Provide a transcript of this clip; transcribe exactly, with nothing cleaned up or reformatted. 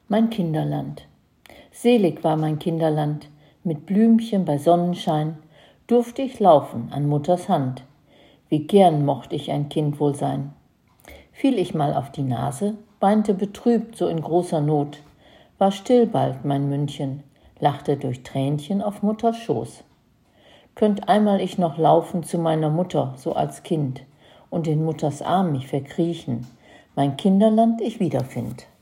Mein Kinderland. Selig war mein Kinderland, mit Blümchen bei Sonnenschein durfte ich laufen an Mutters Hand. Wie gern mocht ich ein Kind wohl sein. Fiel ich mal auf die Nase, weinte betrübt so in großer Not, war still bald mein Mündchen, lachte durch Tränchen auf Mutters Schoß. Könnt einmal ich noch laufen zu meiner Mutter, so als Kind, und in Mutters Arm mich verkriechen, mein Kinderland ich wiederfind.